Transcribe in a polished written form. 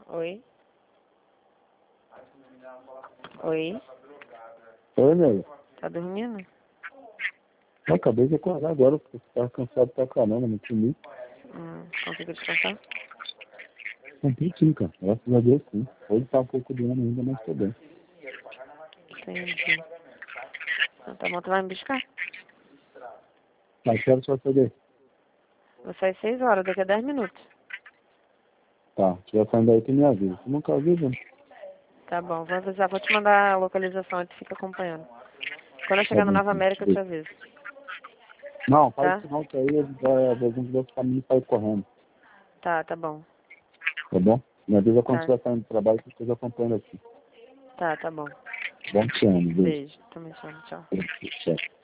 Oi? Oi? Oi, velho. Tá dormindo? Eu acabei de acordar agora, porque você tava cansado pra caramba, não comi. Conseguiu descansar? Comprei sim, cara. Graças a Deus, sim. Hoje tá um pouco doendo ainda, mas tô bem. Entendi. Então, tá bom, tu vai me buscar? Mas quero só saber. Vou sair 6 horas, daqui a 10 minutos. Tá, se tiver saindo aí, tu me avisa. Tu nunca avisa? Tá bom, vou avisar, vou te mandar a localização e tu fica acompanhando. Quando eu Tá chegar no bom, Nova sim. América, eu te aviso. Não, faz Tá? isso não, que aí a gente vai ficar me sair correndo. Tá bom. Tá bom? Me avisa quando Tá. estiver saindo do trabalho, que eu esteja acompanhando aqui. Tá bom. Bom te amo, beijo. Beijo. Também te amo, tchau. Tchau.